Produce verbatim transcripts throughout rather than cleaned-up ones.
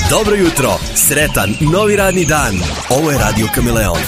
Dobro jutro, sretan novi radni dan. Ovo je Radio Kameleon.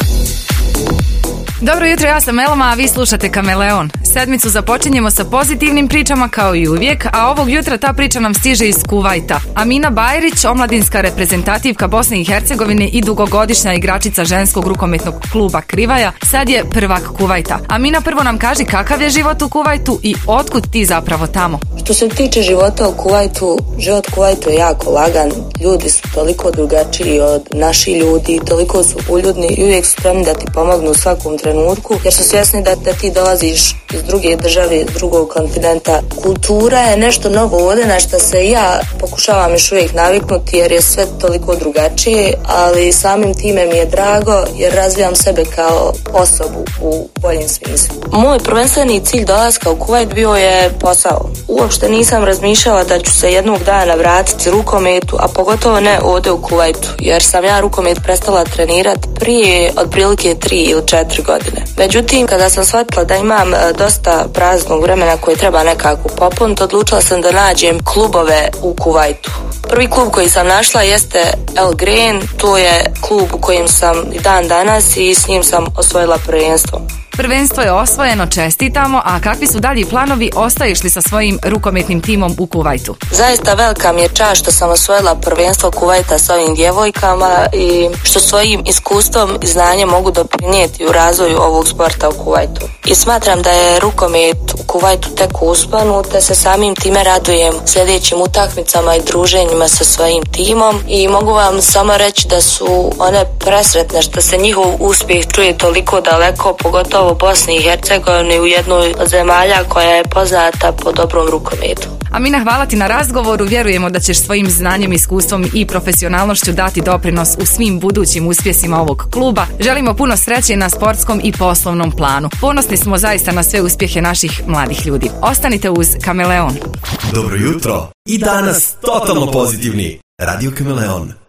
Dobro jutro, ja sam Elma, a vi slušate Kameleon. Sedmicu započinjemo sa pozitivnim pričama kao i uvijek, a ovog jutra ta priča nam stiže iz Kuvajta. Amina Bajrić, omladinska reprezentativka Bosne i Hercegovine i dugogodišnja igračica ženskog rukometnog kluba Krivaja, sad je prvak Kuvajta. Amina, prvo nam kaži kakav je život u Kuvajtu i otkud ti zapravo tamo? Što se tiče života u Kuvajtu, život u Kuvajtu je jako lagan. Ljudi su toliko drugačiji od naših ljudi, toliko su uljudni i uvijek su spremni da ti pomognu u svakom trenutku, jer su svjesni da, da ti dolaziš iz druge države, iz drugog kontinenta. Kultura je nešto novo ovdje na što se ja pokušavam još uvijek naviknuti, jer je sve toliko drugačije, ali samim time mi je drago jer razvijam sebe kao osobu u boljem smislu. Moj prvenstveni cilj dolaska u Kuvajt bio je posao. Uopšte nisam razmišljala da ću se jednog dana vratiti rukometu, a pogotovo ne ovdje u Kuvajtu, jer sam ja rukomet prestala trenirati prije otprilike tri ili četiri godine. Međutim, kada sam shvatila da imam dosta praznog vremena koje treba nekako popuniti, odlučila sam da nađem klubove u Kuvajtu. Prvi klub koji sam našla jeste El Green, to je klub u kojem sam i dan danas i s njim sam osvojila prvenstvo. Prvenstvo je osvojeno, čestitamo, a kakvi su dalji planovi, ostaješ li sa svojim rukometnim timom u Kuvajtu? Zaista velika mi je čast što sam osvojila prvenstvo Kuvajta sa ovim djevojkama i što svojim iskustvom i znanjem mogu doprinijeti u razvoju ovog sporta u Kuvajtu. I smatram da je rukomet u Kuvajtu tek u usponu, te se samim time radujem sljedećim utakmicama i druženjima sa svojim timom i mogu vam samo reći da su one presretne što se njihov uspjeh čuje toliko daleko, pogotovo u Bosni i Hercegovini, u jednoj od zemalja koja je poznata po dobrom rukometu. Amina, hvala ti na razgovoru, vjerujemo da ćeš svojim znanjem, iskustvom i profesionalnošću dati doprinos u svim budućim uspjesima ovog kluba. Želimo puno sreće na sportskom i poslovnom planu. Ponosni smo zaista na sve uspjehe naših mladih ljudi. Ostanite uz Kameleon. Dobro jutro i danas totalno pozitivni. Radio Kameleon.